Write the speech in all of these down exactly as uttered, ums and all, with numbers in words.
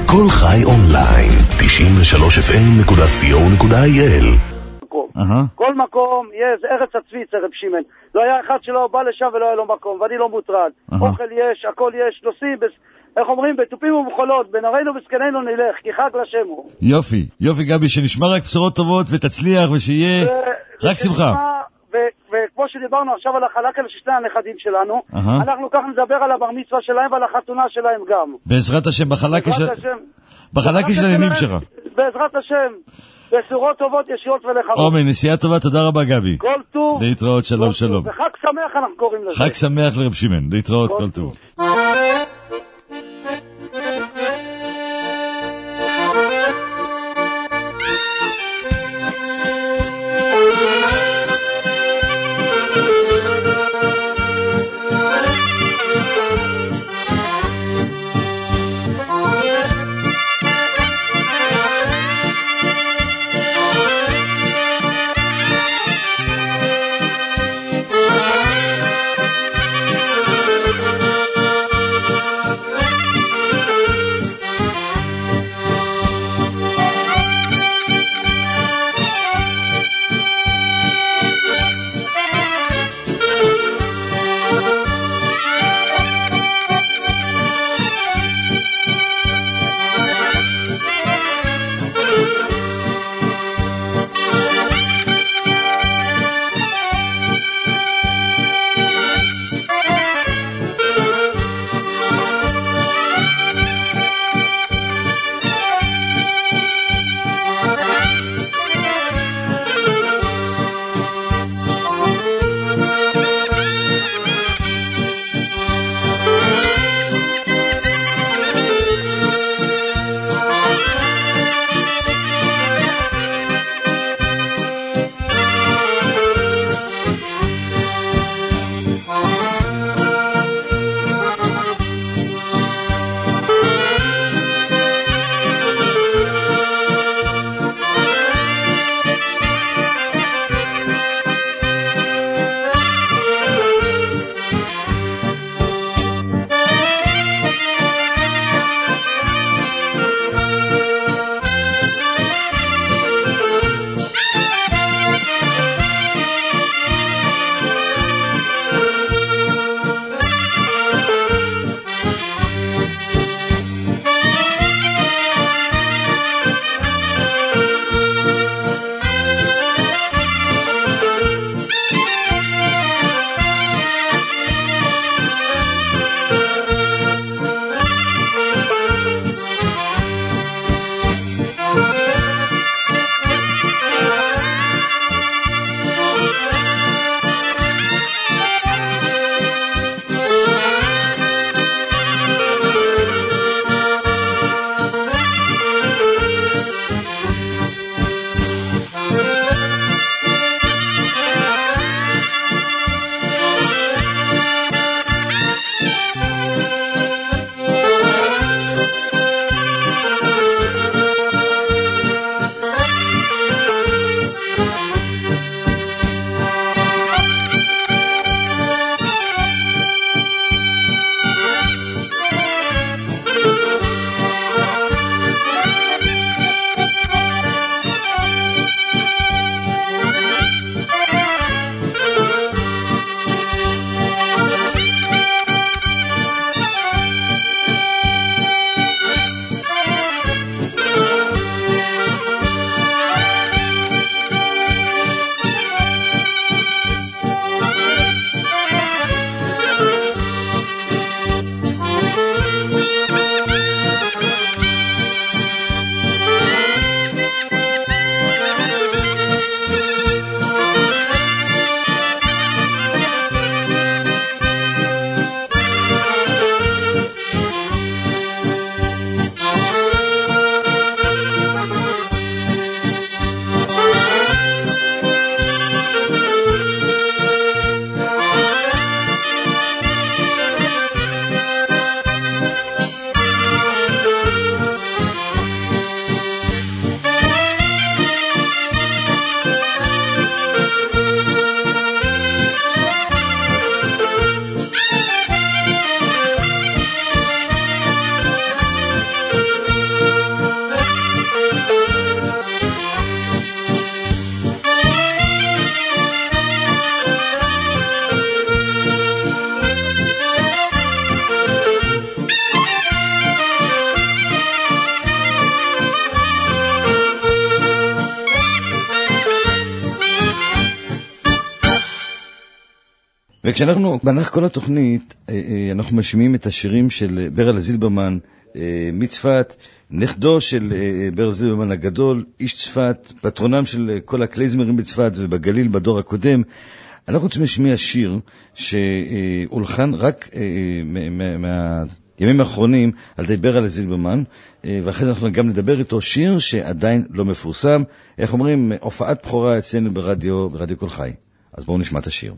כל חי אונליין, תשעים ושלוש אף אם נקודה סי או נקודה איי אל. כל מקום, יש ארץ הצביץ, רב שמעון. לא היה אחד שלא בא לשם ולא היה לו מקום, ואני לא מוטרד. אוכל יש, הכל יש, נוסעים, איך אומרים, בטופים ובחולות, בנרינו וסקנינו נלך, כי חג לשם הוא. יופי, יופי גבי, שנשמע רק בשורות טובות ותצליח ושיהיה רק שמחה. וכמו שדיברנו עכשיו על החלקה לשני הנכדים שלנו, אנחנו כך נדבר על הבר מצווה שלהם ועל החתונה שלהם גם. בעזרת השם, בחלקה של הנינים שלך. בעזרת השם. בשורות טובות, ישיות ולחמות. עומר, נסיעה טובה, תודה רבה גבי. כל טוב. להתראות, שלום שלום. וחג שמח אנחנו קוראים לזה. חג שמח לרב שמעון, להתראות, כל טוב. וכשאנחנו, במהלך כל התוכנית, אנחנו משמיעים את השירים של ברל זילברמן מצפת, נכדו של ברל זילברמן הגדול, איש צפת, פטרונם של כל הקלייזמרים בצפת ובגליל בדור הקודם. אנחנו רוצים לשמיע שיר שהולחן רק מהימים האחרונים על ידי ברל זילברמן, ואחרי זה אנחנו גם נדבר איתו שיר שעדיין לא מפורסם, איך אומרים, הופעת בכורה אצלנו ברדיו, ברדיו כל חי. אז בואו נשמע את השיר.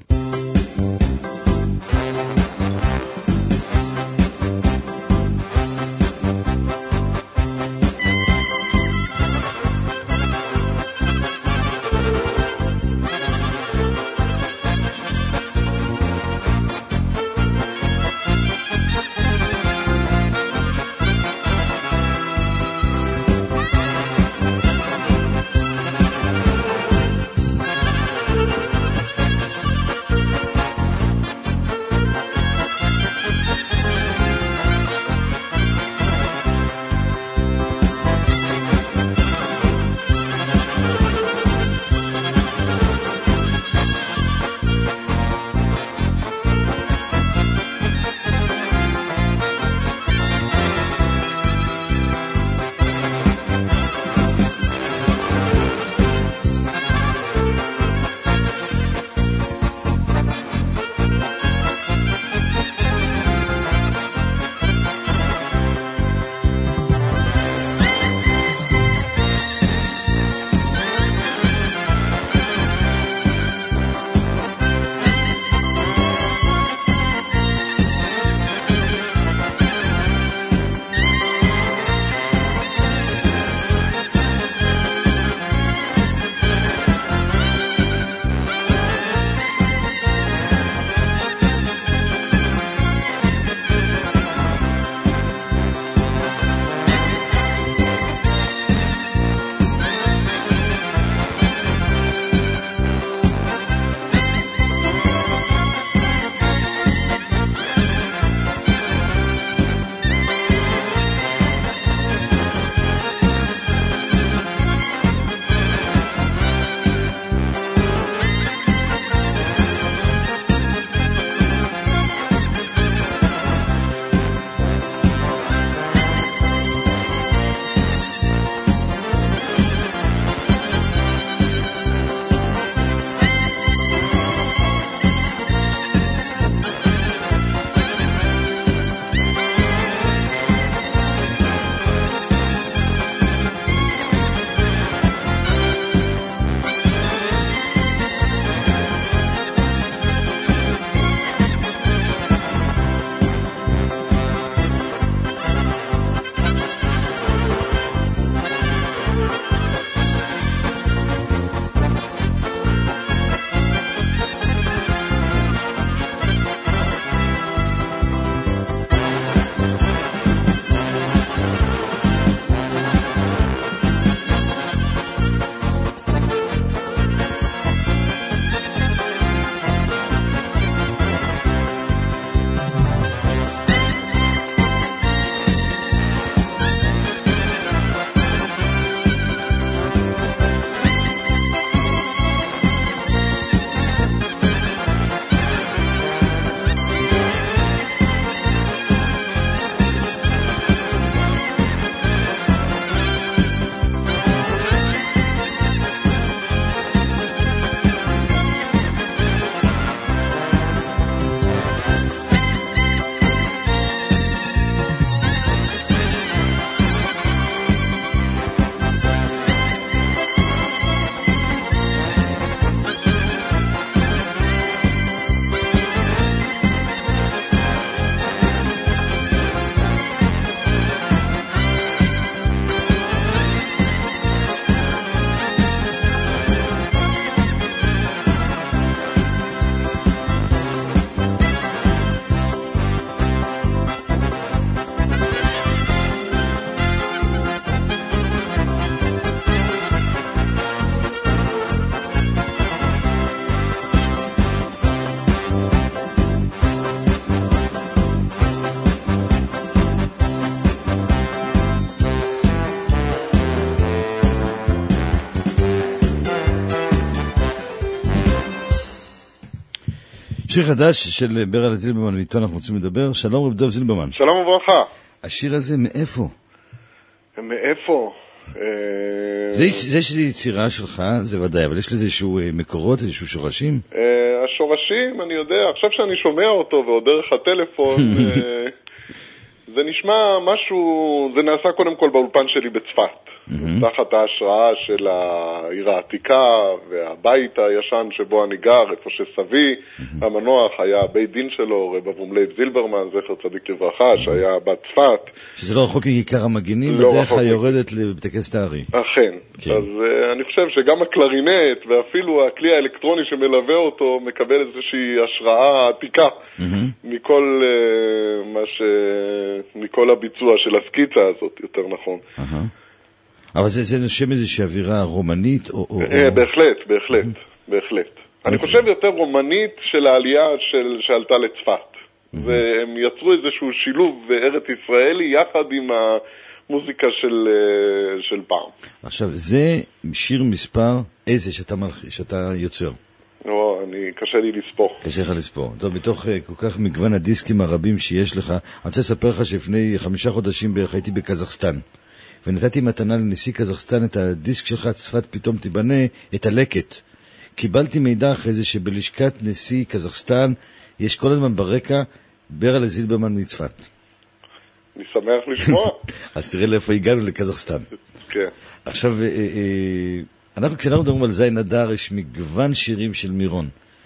שיר חדש של ברל זילברמן, ואיתו אנחנו רוצים לדבר. שלום רב דב זילברמן. שלום וברכה. השיר הזה מאיפה? מאיפה? זה, זה שזה יצירה שלך, זה ודאי, אבל יש לזה איזשהו מקורות, איזשהו שורשים? השורשים, אני יודע, עכשיו שאני שומע אותו ועוד דרך הטלפון, זה נשמע משהו, זה נעשה קודם כל באולפן שלי בצפת, תחת ההשראה של העיר העתיקה והבית הישן שבו אני גר, איפה שסבי המנוח היה בית דין שלו, רב אברום לייב זילברמן, זכר צדיק לברכה, שהיה בצפת. שזה לא רחוק מכיכר המגינים, בדרך היורדת לבית הכנסת הארי. אכן. אז אני חושב שגם הקלרינט ואפילו הכלי האלקטרוני שמלווה אותו מקבל איזושהי השראה עתיקה מכל מה ש... מכל הביצוע של הסקיצה הזאת, יותר נכון. אבל זה, זה נושם איזושהי אווירה רומנית? או, או... בהחלט, בהחלט, בהחלט. אני חושב יותר רומנית של העלייה של, שעלתה לצפת. והם יצרו איזשהו שילוב בארץ ישראלי יחד עם המוזיקה של, של פעם. עכשיו, זה שיר מספר איזה שאתה, שאתה יוצר? לא, אני, קשה לי לספור. קשה לך לספור. טוב, מתוך כל כך מגוון הדיסקים הרבים שיש לך, אני רוצה לספר לך שלפני חמישה חודשים בערך הייתי בקזחסטן. ונתתי מתנה לנשיא קזחסטן את הדיסק שלך, צפת פתאום תיבנה, את הלקט. קיבלתי מידע אחרי זה שבלשכת נשיא קזחסטן יש כל הזמן ברקע ברל זילברמן מצפת. אני שמח לשמוע. אז תראה לאיפה הגענו, לקזחסטן. כן. עכשיו, אנחנו כשאנחנו מדברים על זין אדר, יש מגוון שירים של מירון.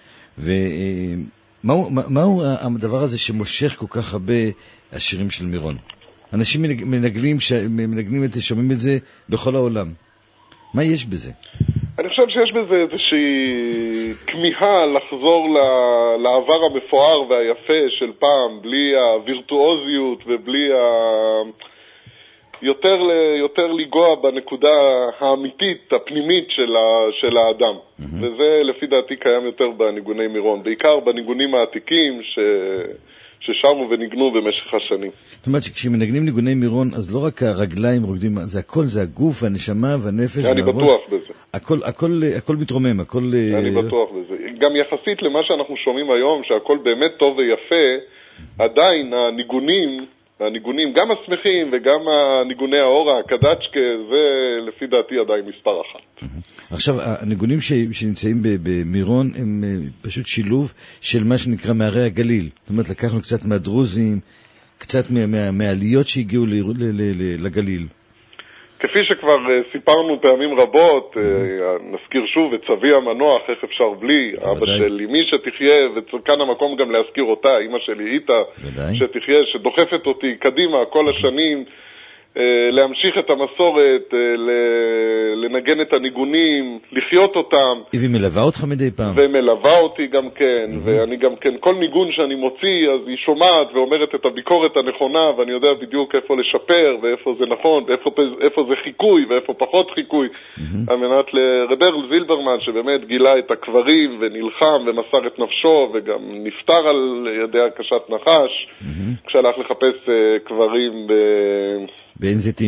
ומהו הדבר הזה שמושך כל כך הרבה השירים של מירון? אנשים מנגנים, מנגנים את, שומעים את זה בכל העולם. מה יש בזה? אני חושב שיש בזה איזושהי כמיהה לחזור לעבר המפואר והיפה של פעם, בלי הווירטואוזיות ובלי ה... יותר, יותר לגוע בנקודה האמיתית, הפנימית של, ה... של האדם. Mm-hmm. וזה לפי דעתי קיים יותר בניגוני מירון, בעיקר בניגונים העתיקים ש... ששרו וניגנו במשך השנים. זאת אומרת שכשמנגנים ניגוני מירון, אז לא רק הרגליים רוקדים, זה הכל, זה הגוף, הנשמה והנפש. אני והראש. בטוח בזה. הכל, הכל, הכל מתרומם, הכל... אני בטוח בזה. גם יחסית למה שאנחנו שומעים היום, שהכל באמת טוב ויפה, עדיין הניגונים, הניגונים, גם השמחים וגם הניגוני האורה, הקדצ'קה, זה לפי דעתי עדיין מספר אחת. עכשיו, הניגונים שנמצאים במירון הם פשוט שילוב של מה שנקרא מערי הגליל. זאת אומרת, לקחנו קצת מהדרוזים, קצת מהעליות שהגיעו לגליל. כפי שכבר סיפרנו פעמים רבות, נזכיר שוב את סבי המנוח, איך אפשר בלי, אבא של אמי שתחיה, וכאן המקום גם להזכיר אותה, אמא שלי איתה, שתחיה, שדוחפת אותי קדימה כל השנים, להמשיך את המסורת, לנגן את הניגונים, לחיות אותם. והיא מלווה אותך מדי פעם. ומלווה אותי גם כן, ואני גם כן, כל ניגון שאני מוציא, אז היא שומעת ואומרת את הביקורת הנכונה, ואני יודע בדיוק איפה לשפר, ואיפה זה נכון, ואיפה זה חיקוי, ואיפה פחות חיקוי, על מנת לברל זילברמן, שבאמת גילה את הקברים, ונלחם, ומסר את נפשו, וגם נפטר על ידי הקשת נחש, כשהלך לחפש קברים ב... בעין זיתים.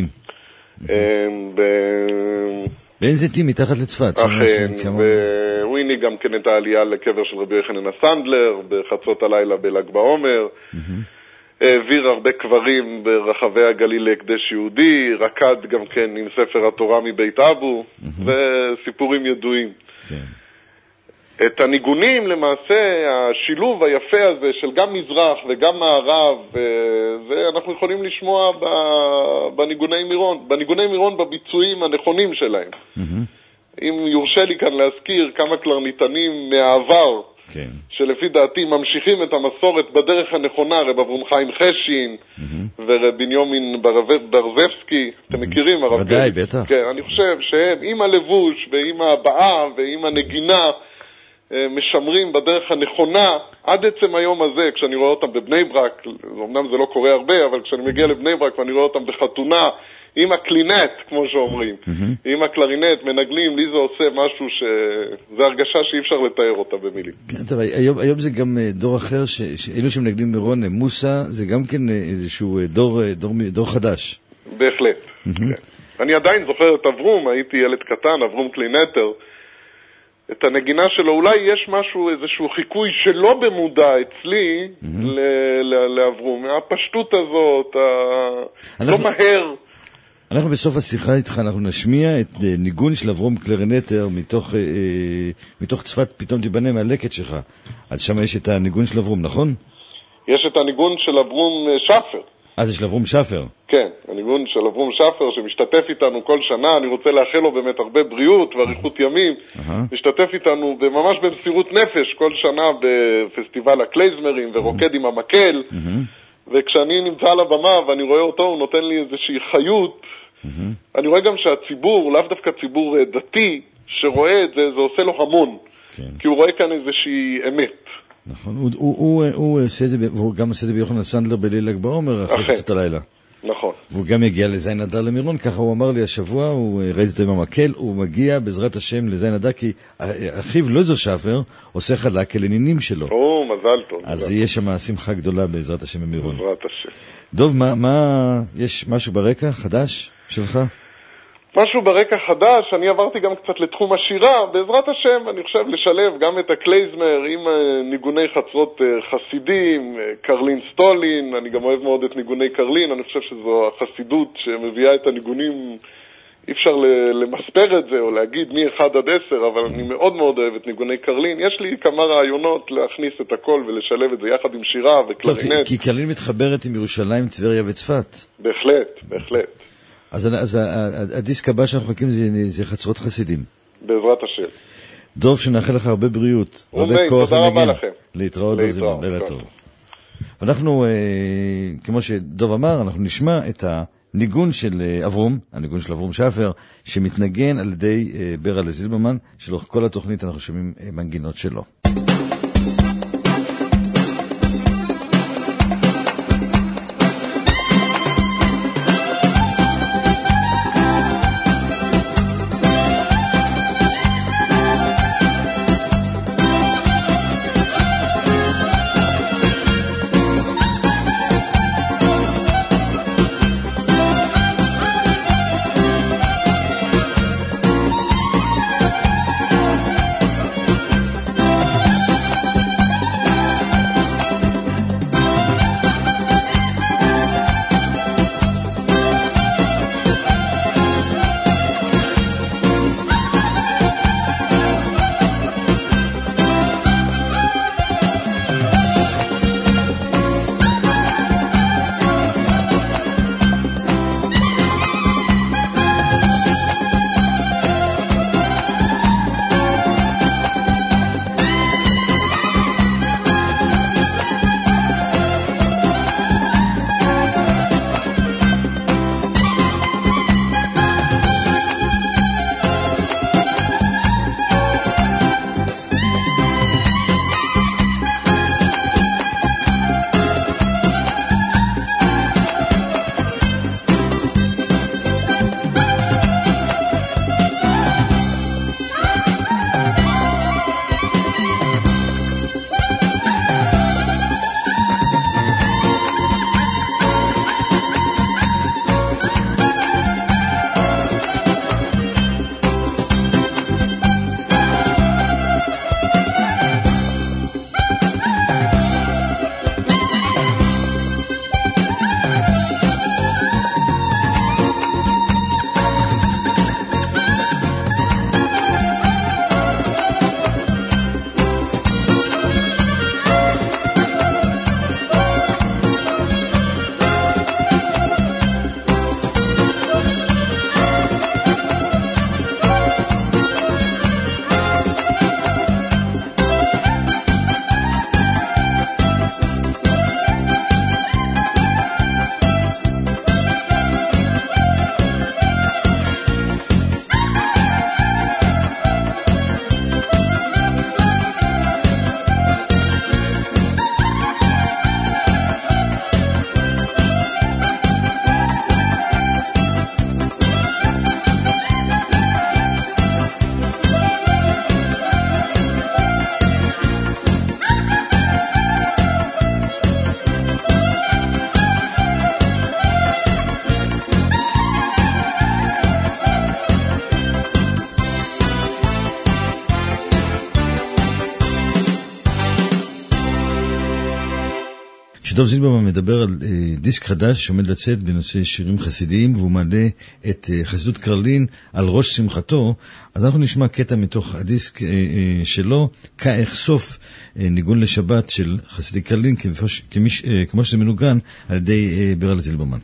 בעין זיתים, מתחת לצפת. אכן, והוא הניג גם כן את העלייה לקבר של רבי יוחנן הסנדלר, בחצות הלילה בל"ג בעומר. העביר הרבה קברים ברחבי הגליל להקדש יהודי, רקד גם כן עם ספר התורה מבית אבו, וסיפורים ידועים. כן. את הניגונים, למעשה, השילוב היפה הזה של גם מזרח וגם מערב, ואנחנו יכולים לשמוע בניגוני מירון, בניגוני מירון בביצועים הנכונים שלהם. Mm-hmm. אם יורשה לי כאן להזכיר כמה קלרניתנים מהעבר, כן. שלפי דעתי ממשיכים את המסורת בדרך הנכונה, רב אברום חיים חשין, mm-hmm. ורב בנימין ברזבסקי, mm-hmm. אתם מכירים? ודאי, בטח. כן, אני חושב שהם עם הלבוש ועם הבעה ועם הנגינה, משמרים בדרך הנכונה עד עצם היום הזה, כשאני רואה אותם בבני ברק, אמנם זה לא קורה הרבה, אבל כשאני מגיע לבני ברק ואני רואה אותם בחתונה עם הקלינט, כמו שאומרים, mm-hmm. עם הקלרינט, מנגלים, לי זה עושה משהו שזה הרגשה שאי אפשר לתאר אותה במילים. כן, טוב, היום, היום זה גם דור אחר, ש, שאלו שמנגלים מירון, מוסה, זה גם כן איזשהו דור, דור, דור חדש. בהחלט. Mm-hmm. כן. אני עדיין זוכר את אברום, הייתי ילד קטן, אברום קלינטר, את הנגינה שלו, אולי יש משהו, איזשהו חיקוי שלא במודע אצלי mm-hmm. לאברום, הפשטות הזאת, ה... אנחנו... לא מהר. אנחנו בסוף השיחה איתך, אנחנו נשמיע את ניגון של אברום קלרנטר מתוך, אה, מתוך צפת פתאום תיבנה מהלקט שלך. אז שם יש את הניגון של אברום, נכון? יש את הניגון של אברום שפר. אה, זה של אברום שפר? כן, הניגון של אברום שפר שמשתתף איתנו כל שנה, אני רוצה לאחל לו באמת הרבה בריאות ואריכות ימים, משתתף איתנו ממש במסירות נפש כל שנה בפסטיבל הקלייזמרים ורוקד עם המקל, וכשאני נמצא על הבמה ואני רואה אותו, הוא נותן לי איזושהי חיות, אני רואה גם שהציבור, לאו דווקא ציבור דתי, שרואה את זה, זה עושה לו המון, כי הוא רואה כאן איזושהי אמת. נכון, הוא, הוא, הוא, הוא עושה את זה, והוא גם עושה את זה ביוחנן סנדלר בליל ל"ג בעומר, אחרי חצות הלילה. נכון. והוא גם יגיע לזין הדר למירון, ככה הוא אמר לי השבוע, הוא ראיתי אותו עם המקל, הוא מגיע בעזרת השם לזין הדר, כי אחיו לוזר שפר עושה חלק לנינים שלו. או, מזל טוב. אז יש שם שמחה גדולה בעזרת השם במירון. בעזרת השם. דוב, מה, מה, יש משהו ברקע חדש שלך? משהו ברקע חדש, אני עברתי גם קצת לתחום השירה, בעזרת השם אני חושב לשלב גם את הקלייזמר עם ניגוני חצרות חסידים, קרלין סטולין, אני גם אוהב מאוד את ניגוני קרלין, אני חושב שזו החסידות שמביאה את הניגונים, אי אפשר למספר את זה או להגיד מי אחד עד עשר, אבל אני מאוד מאוד אוהב את ניגוני קרלין, יש לי כמה רעיונות להכניס את הכל ולשלב את זה יחד עם שירה וקלרינט. כי קרלין מתחברת עם ירושלים, טבריה וצפת. בהחלט, בהחלט. אז, אז הדיסק הבא שאנחנו מחכים זה, זה חצרות חסידים. בעזרת השם. דוב, שנאחל לך הרבה בריאות. הרבה כוח תודה רבה לכם. להתראות בזמן, לילה טוב. ואנחנו, כמו שדוב אמר, אנחנו נשמע את הניגון של אברום, הניגון של אברום שפר, שמתנגן על ידי ברלה זילברמן, שלאורך כל התוכנית אנחנו שומעים מנגינות שלו. שדוב זילברמן מדבר על דיסק חדש שעומד לצאת בנושא שירים חסידיים, והוא מעלה את חסידות קרלין על ראש שמחתו. אז אנחנו נשמע קטע מתוך הדיסק שלו, כאך סוף ניגון לשבת של חסידי קרלין, כמו שזה מנוגן על ידי ברל זילברמן.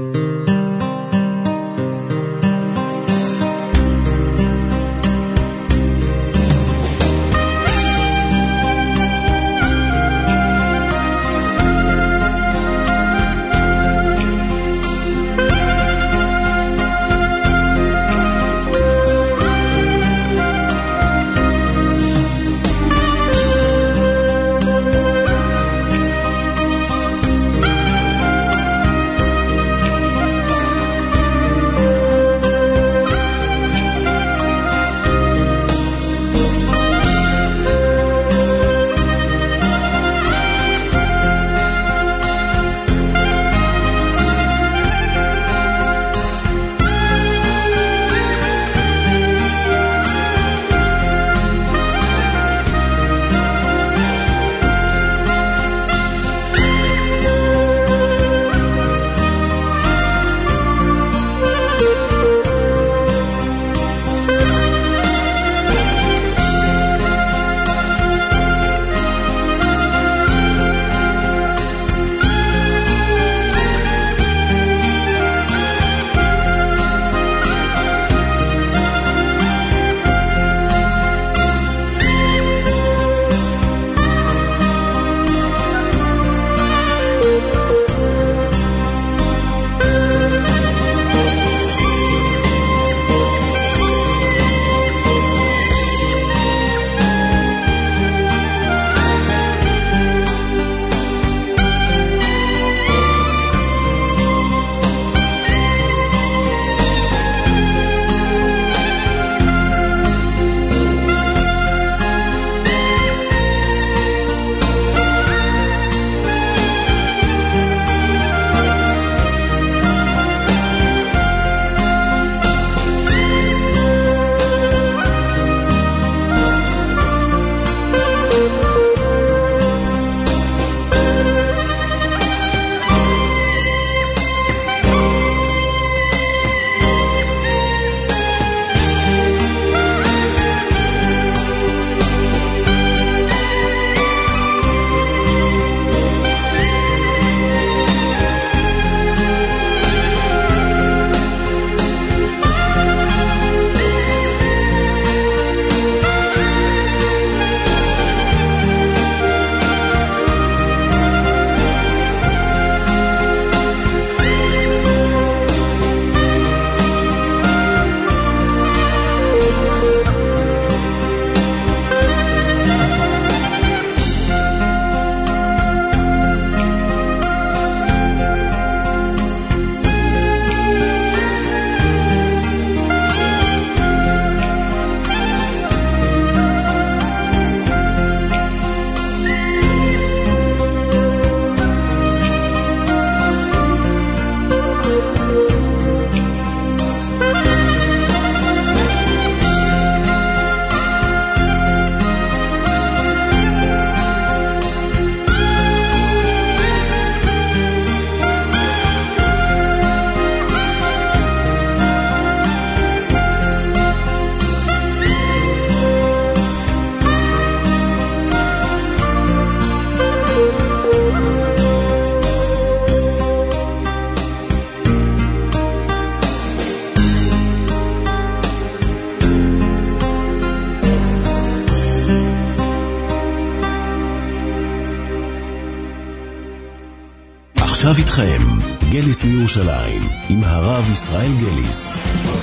עכשיו איתכם, גליס מירושלים, עם הרב ישראל גליס.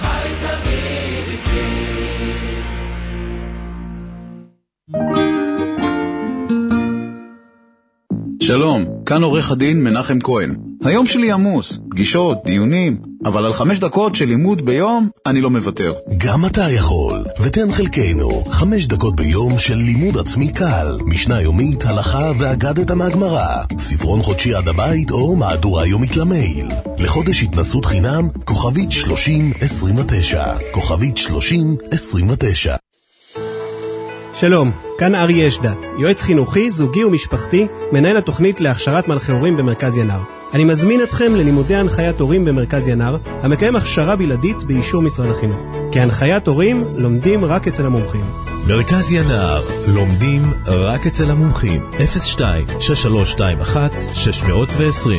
שלום, כאן עורך הדין מנחם כהן. היום שלי עמוס, פגישות, דיונים, אבל על חמש דקות של לימוד ביום אני לא מוותר. גם אתה יכול, ותן חלקנו, חמש דקות ביום של לימוד עצמי קל, משנה יומית, הלכה ואגדת מהגמרא, ספרון חודשי עד הבית או מהדורה יומית למייל. לחודש התנסות חינם, כוכבית שלושים עשרים ותשע, כוכבית שלושים עשרים ותשע. שלום, כאן אריה אשדת, יועץ חינוכי, זוגי ומשפחתי, מנהל התוכנית להכשרת מנחי הורים במרכז ינר. אני מזמין אתכם ללימודי הנחיית הורים במרכז ינר, המקיים הכשרה בלעדית באישור משרד החינוך. כי הנחיית הורים לומדים רק אצל המומחים. מרכז ינר, לומדים רק אצל המומחים. אפס שתיים שש שלוש שתיים אחת שש עשרים.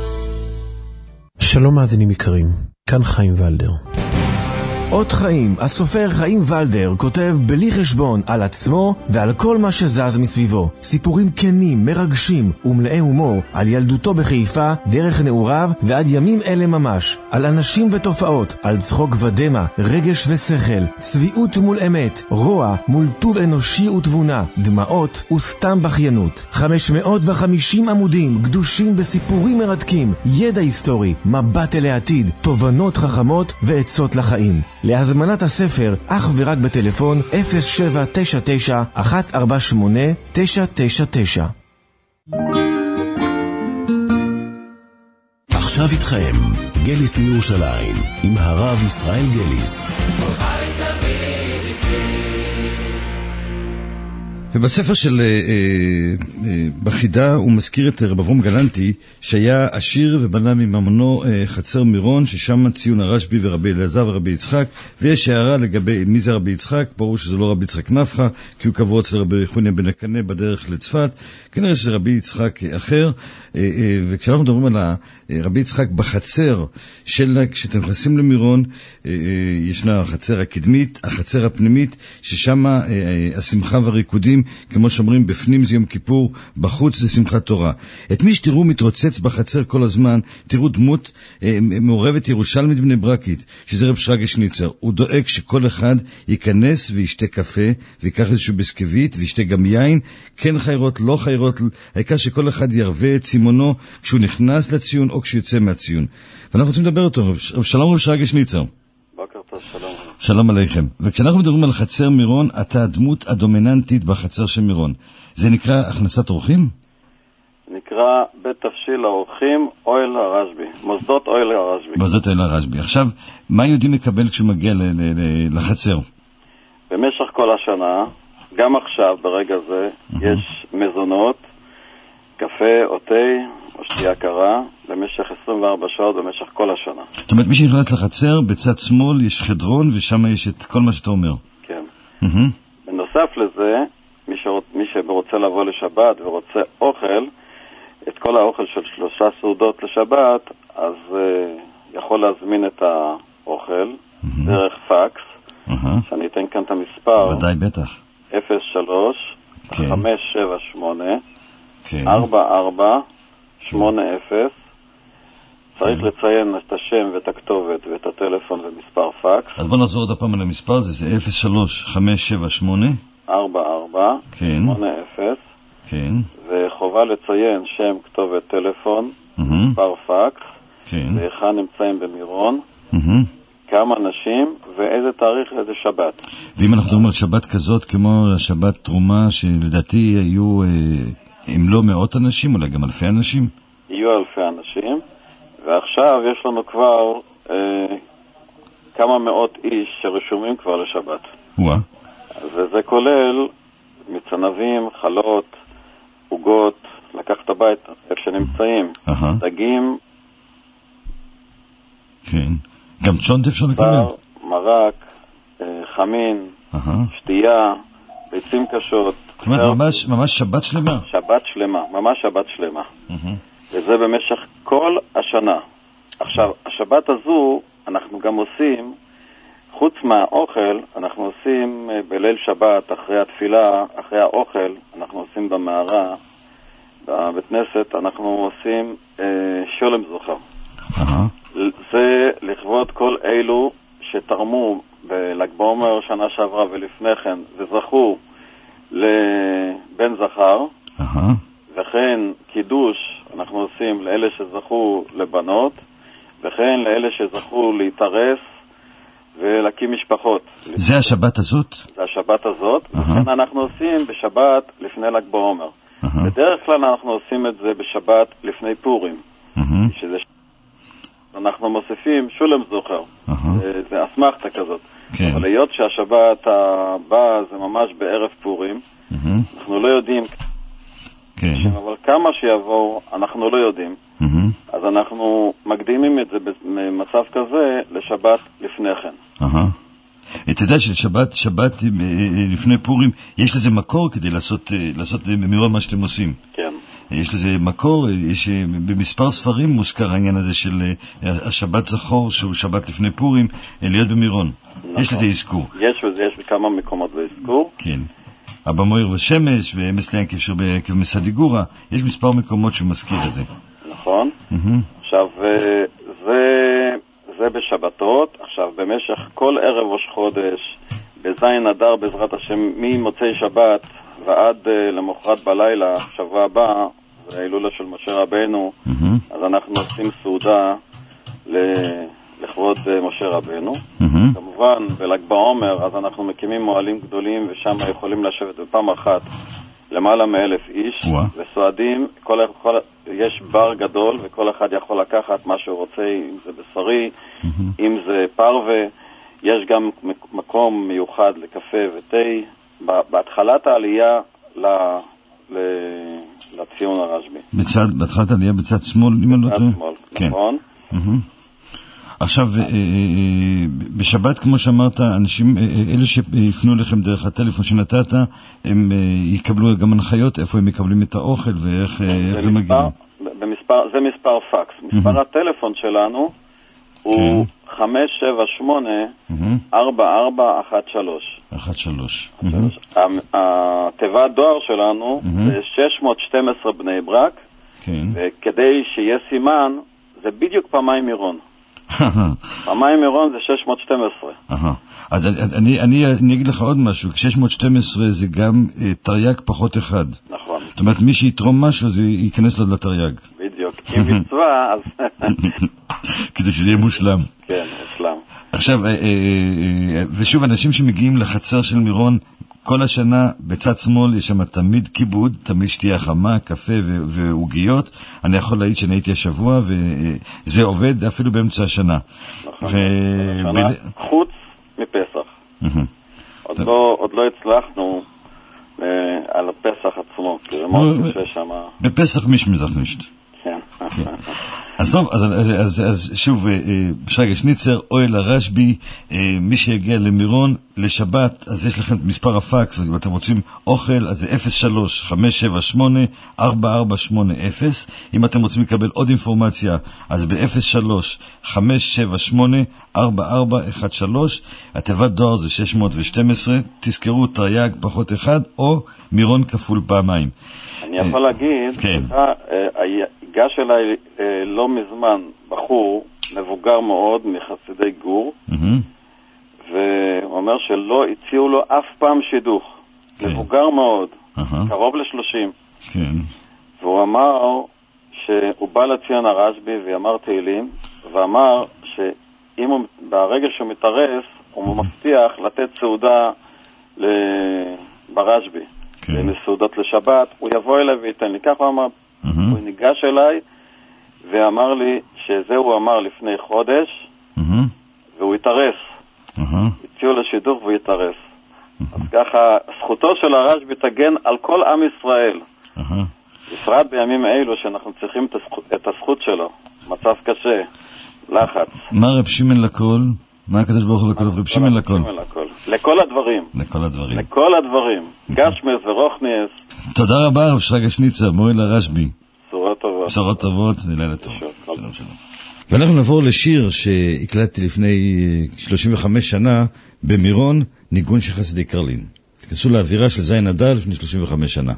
שלום מאזינים יקרים, כאן חיים ולדר. עוד חיים, הסופר חיים ולדר כותב בלי חשבון על עצמו ועל כל מה שזז מסביבו. סיפורים כנים, מרגשים ומלאי הומור על ילדותו בחיפה, דרך נעוריו ועד ימים אלה ממש. על אנשים ותופעות, על צחוק ודמה, רגש ושכל, צביעות מול אמת, רוע מול טוב אנושי ותבונה, דמעות וסתם בחיינות. חמש מאות וחמישים עמודים גדושים בסיפורים מרתקים, ידע היסטורי, מבט אל העתיד, תובנות חכמות ועצות לחיים. להזמנת הספר אך ורק בטלפון אפס שבע תשע תשע אחת ארבע שמונה תשע תשע תשע. עכשיו איתכם גליס מירושלים עם הרב ישראל גליס. ובספר של אה, אה, בחידה הוא מזכיר את רב אברהם גלנטי שהיה עשיר ובנה מממונו אה, חצר מירון, ששם ציון הרשב"י ורבי אלעזר ורבי יצחק, ויש הערה לגבי מי זה רבי יצחק. ברור שזה לא רבי יצחק נפחא, כי הוא קבור אצל רבי חוניה בן הקנה בדרך לצפת, כנראה שזה רבי יצחק אחר. אה, אה, וכשאנחנו מדברים על רבי יצחק בחצר של, כשאתם נכנסים למירון, אה, אה, ישנה החצר הקדמית, החצר הפנימית, ששם אה, אה, השמחה והריקודים, כמו שאומרים, בפנים זה יום כיפור, בחוץ זה שמחת תורה. את מי שתראו מתרוצץ בחצר כל הזמן, תראו דמות אה, מעורבת ירושלמית בני ברקית, שזה רב שרגא שניצר. הוא דואג שכל אחד ייכנס וישתה קפה, ויקח איזשהו בסקווית, וישתה גם יין, כן חיירות, לא חיירות, העיקר שכל אחד ירווה את צימונו כשהוא נכנס לציון או כשהוא יוצא מהציון. ואנחנו רוצים לדבר אותו. רב שלום רב שרגא שניצר. בוקר טוב, שלום. שלום עליכם. וכשאנחנו מדברים על חצר מירון, אתה הדמות הדומיננטית בחצר של מירון. זה נקרא הכנסת אורחים? נקרא בית תבשיל האורחים, אוהל הרשב"י. מוסדות אוהל הרשב"י. מוסדות אוהל הרשב"י. עכשיו, מה יהודי מקבל כשהוא מגיע ל- ל- ל- לחצר? במשך כל השנה, גם עכשיו, ברגע זה, uh-huh. יש מזונות, קפה או תה, או שתייה קרה, במשך עשרים וארבע שעות, במשך כל השנה. זאת אומרת, מי שנכנס לחצר, בצד שמאל יש חדרון, ושם יש את כל מה שאתה אומר. כן. Mm-hmm. בנוסף לזה, מי, שרוצ... מי שרוצה לבוא לשבת ורוצה אוכל, את כל האוכל של שלושה סעודות לשבת, אז uh, יכול להזמין את האוכל mm-hmm. דרך פקס, mm-hmm. שאני אתן כאן את המספר. ודאי, בטח. אפס שלוש כן. חמש שבע שמונה כן. ארבע ארבע שמונה אפס. צריך כן. לציין את השם ואת הכתובת ואת הטלפון ומספר פקס. אז בוא נחזור עוד הפעם על המספר, זה זה אפס שלוש חמש שבע שמונה ארבע ארבע שמונה אפס. כן. וחובה לציין שם, כתובת, טלפון, mm-hmm. מספר פקס, כן. והיכן נמצאים במירון, mm-hmm. כמה אנשים ואיזה תאריך, איזה שבת. ואם אנחנו מדברים על שבת כזאת, כמו השבת תרומה, שלדעתי יהיו, אם לא מאות אנשים, אולי גם אלפי אנשים? יהיו אלפי אנשים, ועכשיו יש לנו כבר אה, כמה מאות איש שרשומים כבר לשבת. וואה. וזה כולל מצנבים, חלות, עוגות, לקחת הבית, איפה שנמצאים, uh-huh. דגים. כן. גם צ'ונט אפשר לקבל? בר, מרק, חמין, uh-huh. שתייה, ביצים קשות. זאת אומרת, ממש, ממש שבת שלמה? שבת שלמה, ממש שבת שלמה. Uh-huh. וזה במשך כל השנה. עכשיו, השבת הזו אנחנו גם עושים, חוץ מהאוכל, אנחנו עושים בליל שבת, אחרי התפילה, אחרי האוכל, אנחנו עושים במערה, בבית כנסת, אנחנו עושים אה, שולם זוכר. Uh-huh. זה לכבוד כל אלו שתרמו בל"ג בעומר שנה שעברה ולפני כן, וזכו לבן זכר, uh-huh. וכן קידוש אנחנו עושים לאלה שזכו לבנות, וכן לאלה שזכו להתארס ולהקים משפחות. זה השבת הזאת? זה השבת הזאת, uh-huh. וכן אנחנו עושים בשבת לפני ל"ג בעומר. Uh-huh. בדרך כלל אנחנו עושים את זה בשבת לפני פורים. Uh-huh. שזה אנחנו מוסיפים שולם זוכר. Uh-huh. זה, זה אסמכתה כזאת. כן. אבל היות שהשבת הבאה זה ממש בערב פורים, mm-hmm. אנחנו לא יודעים, כן. אבל כמה שיבואו, אנחנו לא יודעים. Mm-hmm. אז אנחנו מקדימים את זה במצב כזה לשבת לפני כן. אהה. אתה יודע ששבת, שבת לפני פורים, יש לזה מקור כדי לעשות, לעשות במירון מה שאתם עושים. כן. יש לזה מקור, יש במספר ספרים מוזכר העניין הזה של השבת זכור, שהוא שבת לפני פורים, להיות במירון. נכון. יש לזה אזכור. יש וזה, יש בכמה מקומות באזכור. כן. אבא מויר ושמש, ואמס ליין כפשר כמסדיגורה, יש מספר מקומות שהוא מזכיר את זה. נכון. Mm-hmm. עכשיו, זה... זה בשבתות. עכשיו, במשך כל ערב ראש חודש, בזין אדר בעזרת השם, ממוצאי שבת ועד uh, למחרת בלילה, שבוע הבא, זה ההילולה של משה רבנו, mm-hmm. אז אנחנו עושים סעודה ל- לכבוד uh, משה רבנו. Mm-hmm. כמובן, בל"ג בעומר, אז אנחנו מקימים מועלים גדולים, ושם יכולים לשבת בפעם אחת למעלה מאלף איש, wow. וסועדים, כל, כל, יש בר גדול, וכל אחד יכול לקחת מה שהוא רוצה, אם זה בשרי, mm-hmm. אם זה פרווה, יש גם מקום מיוחד לקפה ותה, בהתחלת העלייה ל, ל, לציון הרשב"י. בצד, בהתחלת העלייה בצד שמאל, אם אני לא טועה? בצד שמאל, כן. נכון. Mm-hmm. עכשיו, בשבת, כמו שאמרת, אנשים, אלה שיפנו לכם דרך הטלפון שנתת, הם יקבלו גם הנחיות, איפה הם מקבלים את האוכל ואיך זה מגיע. זה מספר פקס. מספר הטלפון שלנו הוא חמש שבע שמונה ארבע ארבע אחת שלוש. אחת שלוש. התיבת דואר שלנו זה שש מאות ושתים עשרה בני ברק, וכדי שיהיה סימן, זה בדיוק פעמיים מירון. פעמיים מירון זה שש מאות ושתים עשרה. אז אני, אני, אני אגיד לך עוד משהו, שש מאות ושתים עשרה זה גם תרי"ג פחות אחד. נכון. זאת אומרת, מי שיתרום משהו זה ייכנס לו לתרי"ג. בדיוק. אם מצווה, אז... כדי שזה יהיה מושלם. כן, מושלם. עכשיו, ושוב, אנשים שמגיעים לחצר של מירון, כל השנה בצד שמאל יש שם תמיד כיבוד, תמיד שתייה חמה, קפה ועוגיות. אני יכול להעיד שאני הייתי השבוע, וזה עובד אפילו באמצע השנה. נכון, השנה חוץ מפסח. עוד לא הצלחנו על הפסח עצמו, כי זה מאוד קשה שם. בפסח מיש מזרח נשת. כן. אז טוב, אז, אז, אז, אז שוב, בשרגא שניצר, אוהל הרשב"י, מי שיגיע למירון, לשבת, אז יש לכם מספר הפקס, אז אם אתם רוצים אוכל, אז זה אפס שלוש חמש שבע שמונה ארבע ארבע שמונה אפס. אם אתם רוצים לקבל עוד אינפורמציה, אז ב-אפס שלוש חמש שבע שמונה ארבע ארבע אחת שלוש. התיבת דואר זה שש מאות ושתים עשרה, תזכרו תרי"ג פחות אחד, או מירון כפול פעמיים. אני יכול להגיד, כן. הגש אליי לא מזמן בחור מבוגר מאוד מחסידי גור, והוא אומר שלא הציעו לו אף פעם שידוך. מבוגר מאוד, קרוב לשלושים. והוא אמר שהוא בא לציון הרשב"י ואמר תהילים, ואמר שאם הוא, ברגע שהוא מתארס, הוא מבטיח לתת סעודה ברשב"י. לסעודות לשבת, הוא יבוא אליי וייתן לי. כך הוא אמר, הוא ניגש אליי ואמר לי שזה הוא אמר לפני חודש, והוא יתארס. הציעו לשידוך והוא יתארס. אז ככה, זכותו של הרשב"י תגן על כל עם ישראל. בפרט בימים אלו שאנחנו צריכים את הזכות שלו. מצב קשה, לחץ. מה רב שמעון לכל? מה הקדוש ברוך הוא לכל? רב שמעון לכל. לכל הדברים. לכל הדברים. לכל הדברים. גשמס ורוחניאס. תודה רבה, רב שרגא שניצר, מוהל הרשב"י. בשורות טובות. בשורות טובות ולילה טוב. שלום שלום. ואנחנו נעבור לשיר שהקלטתי לפני שלושים וחמש שנה במירון, ניגון של חסידי קרלין. תכנסו לאווירה של זין אדר לפני שלושים וחמש שנה.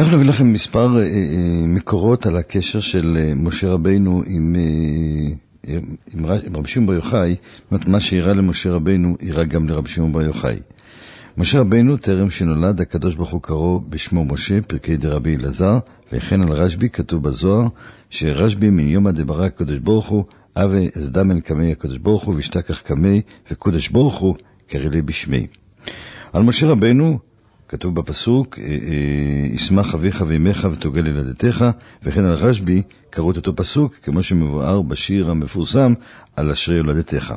אנחנו נביא לכם מספר אה, אה, מקורות על הקשר של אה, משה רבינו עם, אה, עם, עם רבי שמעון בר יוחאי. מה שאירע למשה רבינו אירע גם לרבי שמעון בר יוחאי. משה רבינו, טרם שנולד, הקדוש ברוך הוא קרא בשמו משה, פרקי דרבי אלעזר, וכן על רשב"י כתוב בזוהר, שרשב"י מן יומא דברא הקדוש ברוך הוא, אבי אזדמן קמי הקדוש ברוך הוא, ושתכח קמי, וקודש ברוך הוא קרא לי בשמי. על משה רבינו כתוב בפסוק, ישמח אביך ואמך ותוגל ילדתך, וכן על רשב"י קראו את אותו פסוק, כמו שמבואר בשיר המפורסם, על אשרי יולדתך.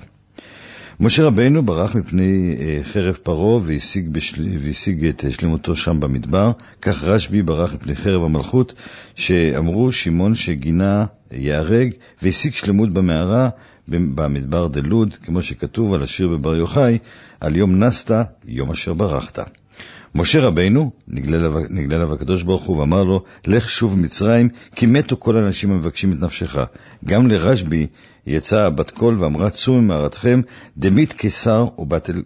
משה רבינו ברח מפני חרב פרעה והשיג, בשל... והשיג את שלמותו שם במדבר. כך רשב"י ברח מפני חרב המלכות, שאמרו שמעון שגינה יהרג, והשיג שלמות במערה במדבר דלוד, כמו שכתוב על השיר בבר יוחאי, על יום נסת, יום אשר ברחת. משה רבינו נגלה אליו הקדוש ברוך הוא ואמר לו, לך שוב מצרים, כי מתו כל האנשים המבקשים את נפשך. גם לרשב"י יצאה בת קול ואמרה, צאו ממערתכם, דמית קיסר ובטל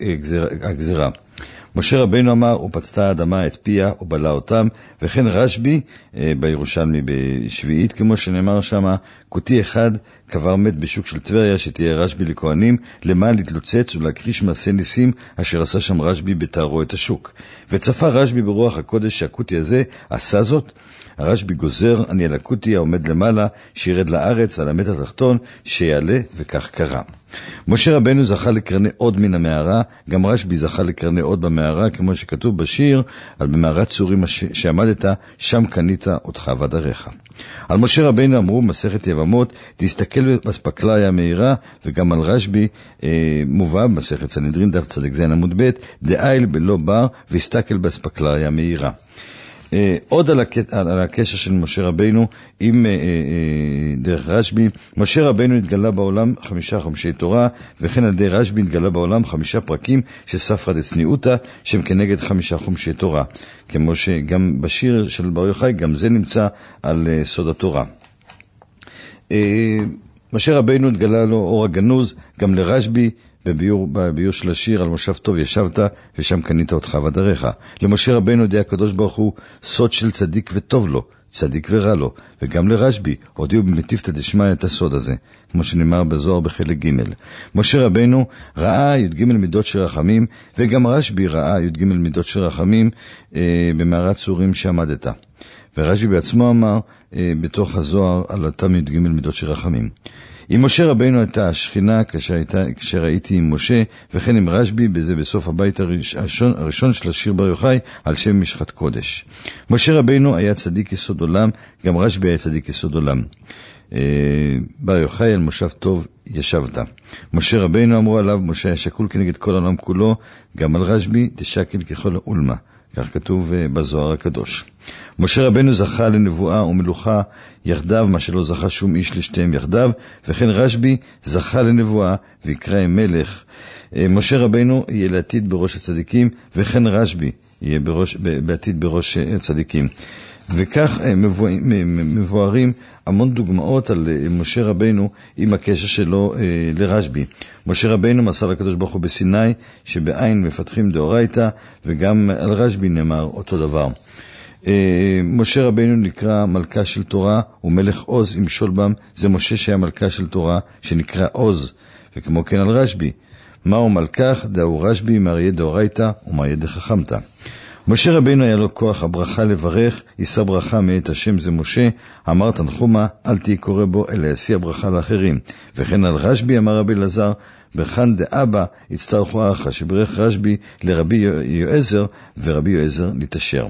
הגזרה. משה רבינו אמר, ופצתה האדמה את פיה ובלה אותם, וכן רשב"י בירושלמי בשביעית, כמו שנאמר שמה, כותי אחד קבר מת בשוק של טבריה, שתהיה רשב"י לכהנים, למען להתלוצץ ולהכחיש מעשה ניסים, אשר עשה שם רשב"י בתארו את השוק. וצפה רשב"י ברוח הקודש שהכותי הזה עשה זאת, הרשב"י גוזר, אני על הכותי העומד למעלה, שירד לארץ על המת התחתון, שיעלה, וכך קרה. משה רבינו זכה לקרני עוד מן המערה, גם רשב"י זכה לקרני עוד במערה, כמו שכתוב בשיר, על במערת צורים שעמדת, שם קנית אותך ודרך. על משה רבינו אמרו מסכת יבמות, תסתכל בספקליה המהירה, וגם על רשב"י אה, מובא מסכת סנהדרין דף צדיק זין עמוד ב', דאיל בלא בר, והסתכל בספקליה המהירה. אה, עוד על, הקט, על הקשר של משה רבינו עם אה, אה, דרך רשב"י, משה רבינו התגלה בעולם חמישה חומשי תורה, וכן על ידי רשב"י התגלה בעולם חמישה פרקים שספרא דצניעותא, שהם כנגד חמישה חומשי תורה, כמו שגם בשיר של בר יוחאי, גם זה נמצא על אה, סוד התורה. אה, משה רבינו התגלה לו אור הגנוז, גם לרשב"י, בביור, בביור של השיר על מושב טוב ישבת ושם קנית אותך ודרך. למשה רבינו יודע הקדוש ברוך הוא סוד של צדיק וטוב לו, צדיק ורע לו, וגם לרשב"י הודיעו במתיפתא דשמיא את הסוד הזה, כמו שנאמר בזוהר בחלק ג'. משה רבינו ראה י"ג מידות של רחמים, וגם רשב"י ראה י"ג מידות של רחמים אה, במערת צורים שעמדת. ורשב"י בעצמו אמר אה, בתוך הזוהר על אותם י"ג מידות של רחמים. עם משה רבינו הייתה השכינה כשראיתי עם משה, וכן עם רשב"י, בזה בסוף הבית הראשון, הראשון של השיר בר יוחאי על שם משחת קודש. משה רבינו היה צדיק יסוד עולם, גם רשב"י היה צדיק יסוד עולם. בר יוחאי על מושב טוב ישבת. משה רבינו אמרו עליו, משה היה שקול כנגד כל העולם כולו, גם על רשב"י דשקל ככל האולמה. כך כתוב בזוהר הקדוש. משה רבינו זכה לנבואה ומלוכה יחדיו, מה שלא זכה שום איש לשתיהם יחדיו, וכן רשב"י זכה לנבואה ויקרא מלך. משה רבינו יהיה לעתיד בראש הצדיקים, וכן רשב"י יהיה בראש, בעתיד בראש הצדיקים. וכך מבוארים המון דוגמאות על משה רבינו עם הקשר שלו לרשב"י. משה רבינו מסר לקדוש ברוך הוא בסיני, שבעין מפתחים דאורייתא, וגם על רשב"י נאמר אותו דבר. משה רבינו נקרא מלכה של תורה, ומלך עוז ימשול בם, זה משה שהיה מלכה של תורה, שנקרא עוז, וכמו כן על רשב"י. מהו מלכך? דאו רשב"י מאריה דאורייתא ומאריה דחכמתא. משה רבינו היה לו כוח הברכה לברך, יישא ברכה מאת השם זה משה, אמר תנחומה, אל תהי קורא בו, אלא ישיא הברכה לאחרים. וכן על רשב"י אמר רבי אלעזר, בכאן דאבא הצטרכו אחא, שברך רשב"י לרבי יועזר, ורבי יועזר נתאשר.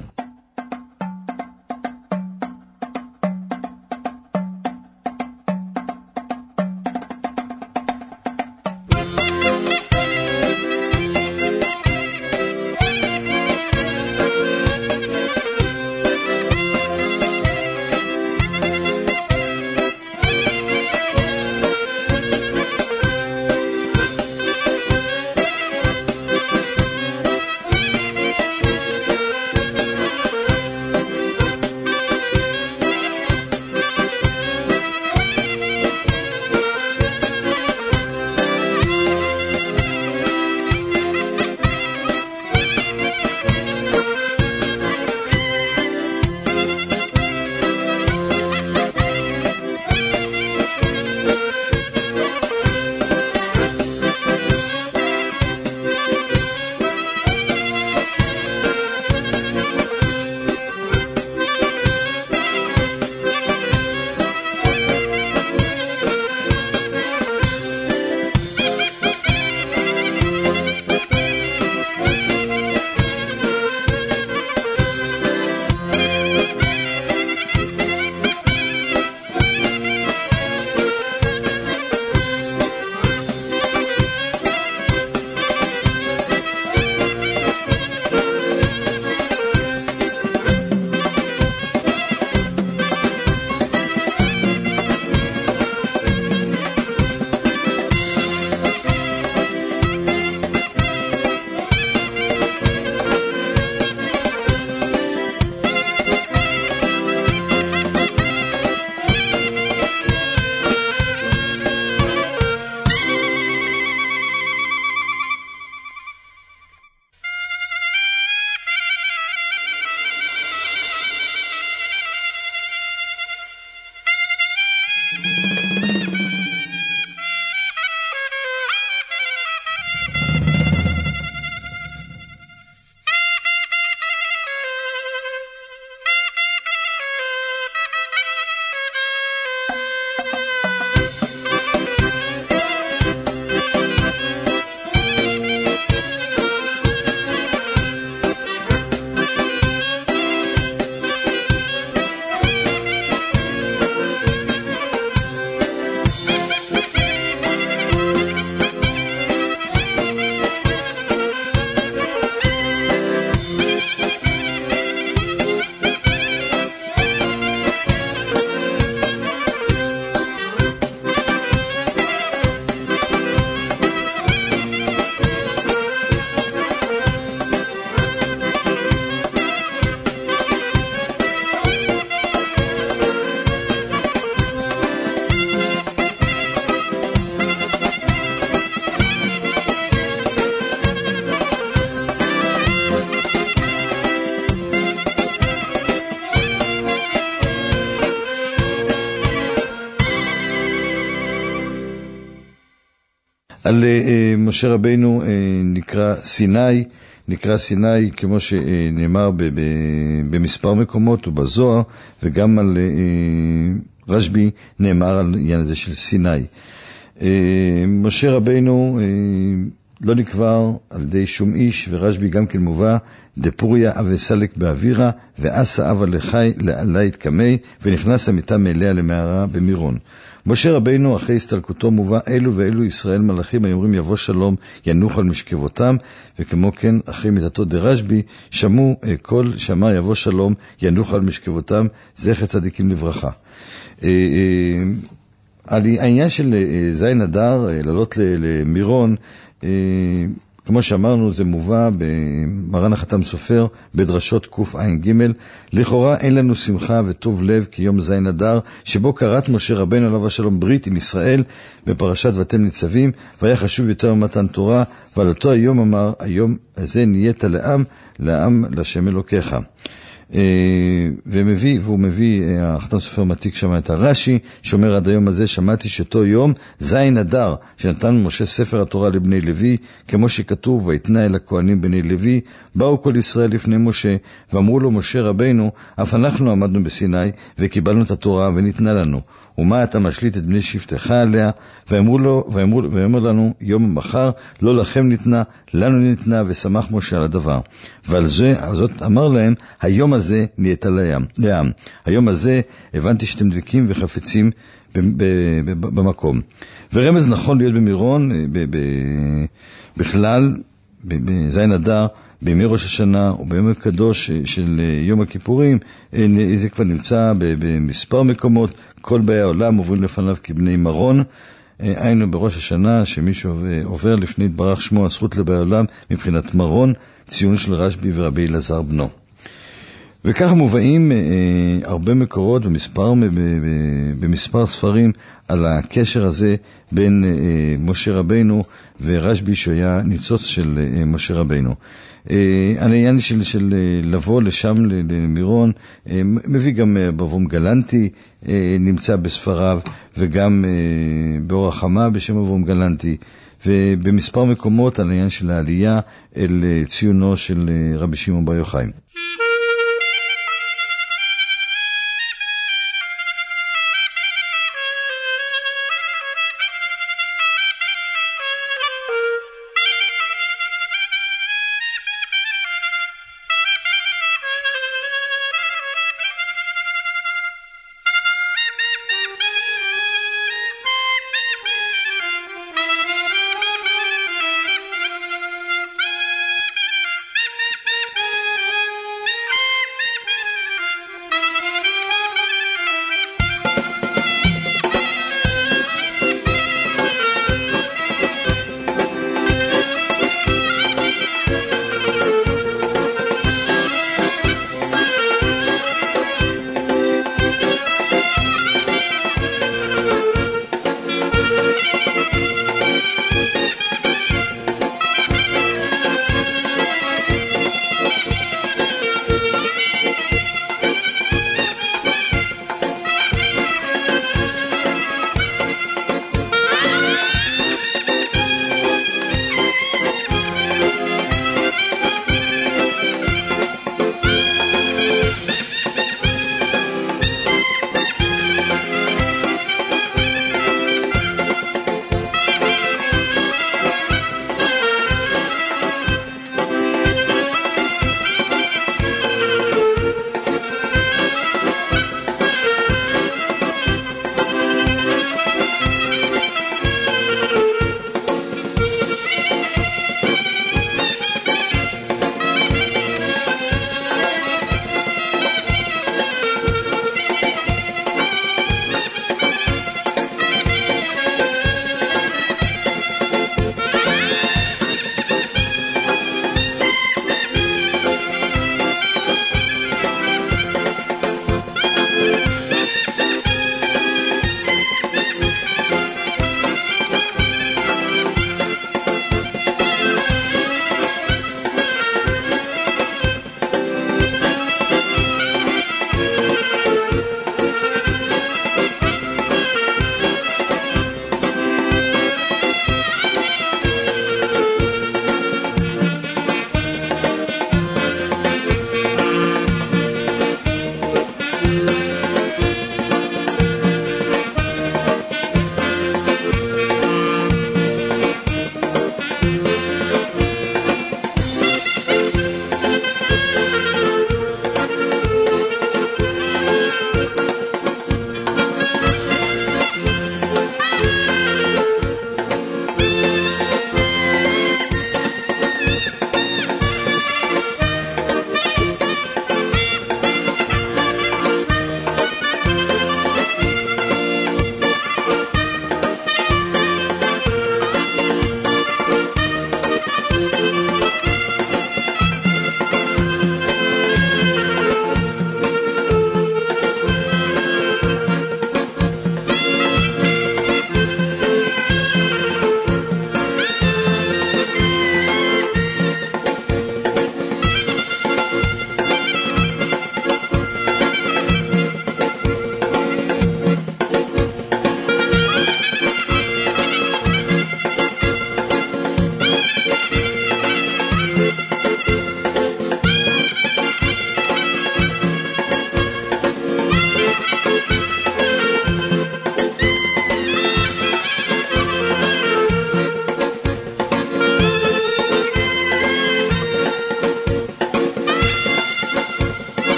על uh, משה רבינו uh, נקרא סיני, נקרא סיני כמו שנאמר ב- ב- במספר מקומות ובזוהר, וגם על uh, רשבי נאמר על עניין הזה של סיני. Uh, משה רבינו uh, לא נקבר על ידי שום איש, ורשבי גם כן מובא, דפוריה אבסלק באווירה, ועשה אבא לחי לעלית קמי, ונכנס המיטה מאליה למערה במירון. משה רבינו אחרי הסתלקותו מובא, אלו ואלו ישראל מלאכים היומרים יבוא שלום ינוח על משכבותם, וכמו כן אחרי מיתתו דרשבי שמעו כל שמע יבוא שלום ינוח על משכבותם, זכר צדיקים לברכה. העניין של זין אדר לעלות למירון, כמו שאמרנו, זה מובא במרן החתם סופר בדרשות קוף עין ג'. לכאורה אין לנו שמחה וטוב לב כיום זין אדר, שבו קראת משה רבינו עליו השלום ברית עם ישראל בפרשת ואתם ניצבים, והיה חשוב יותר ממתן תורה, ועל אותו היום אמר, היום הזה נהיית לעם, לעם לשם אלוקיך. ומביא, והוא מביא, החתם סופר מתיק שם את הרש"י, שאומר עד היום הזה שמעתי שאותו יום זין אדר שנתן משה ספר התורה לבני לוי, כמו שכתוב ויתנה אל הכהנים בני לוי, באו כל ישראל לפני משה ואמרו לו משה רבינו, אף אנחנו עמדנו בסיני וקיבלנו את התורה וניתנה לנו, ומה אתה משליט את בני שבטך עליה? ואמרו לו, ואמרו, ואמר לנו יום המחר לא לכם ניתנה, לנו ניתנה, ושמח משה על הדבר. ועל זה, זאת אמר להם, היום הזה נהיית לעם. לעם. היום הזה הבנתי שאתם דבקים וחפצים ב- ב- ב- במקום. ורמז נכון להיות במירון, ב- ב- בכלל, בזין אדר, בימי ראש השנה וביום הקדוש של יום הכיפורים, זה כבר נמצא במספר מקומות, כל באי העולם עוברים לפניו כבני מרון, היינו בראש השנה שמישהו עובר לפני התברך שמו הזכות לבאי העולם מבחינת מרון, ציון של רשבי ורבי אלעזר בנו. וכך מובאים הרבה מקורות במספר, במספר ספרים על הקשר הזה בין משה רבינו ורשבי שהיה ניצוץ של משה רבינו. העניין של, של לבוא לשם למירון מביא גם בבום גלנטי, נמצא בספריו, וגם באור החמה בשם בבום גלנטי, ובמספר מקומות על העניין של העלייה אל ציונו של רבי שמעון בר יוחאי.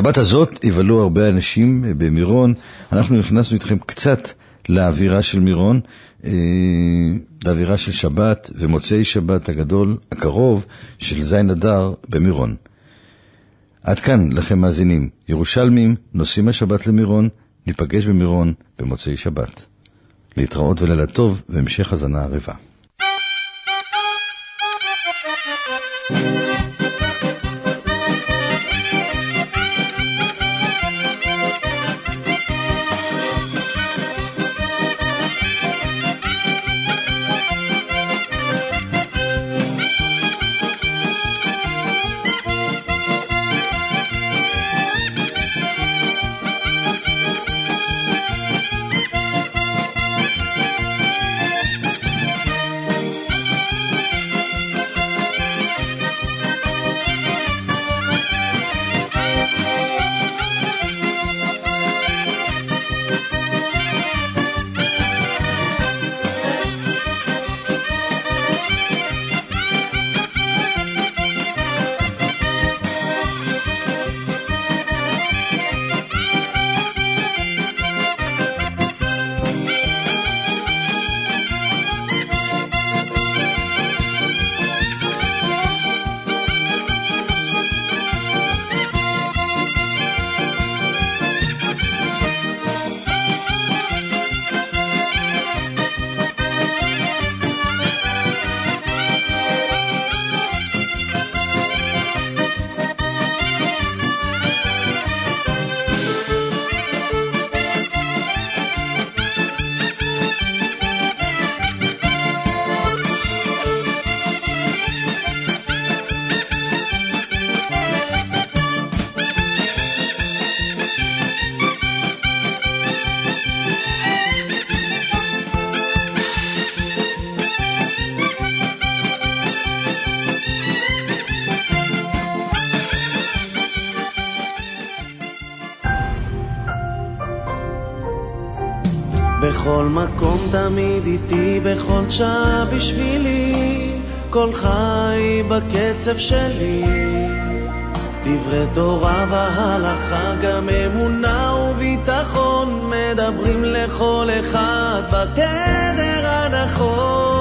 בשבת הזאת יבלו הרבה אנשים במירון. אנחנו נכנסנו איתכם קצת לאווירה של מירון, לאווירה של שבת ומוצאי שבת הגדול הקרוב של זין אדר במירון. עד כאן לכם מאזינים, ירושלמים, נוסעים השבת למירון, ניפגש במירון במוצאי שבת. להתראות ולילה טוב והמשך הזנה ערבה. בכל מקום תמיד איתי, בכל שעה בשבילי, כל חי בקצב שלי. דברי תורה והלכה, גם אמונה וביטחון, מדברים לכל אחד בתדר הנכון.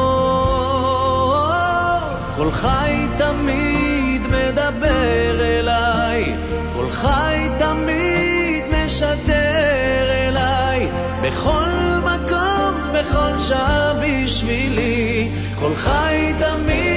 כל חי תמיד מדבר אליי, כל חי תמיד משדר אליי, בכל מקום, בכל שעה בשבילי, כל חי תמיד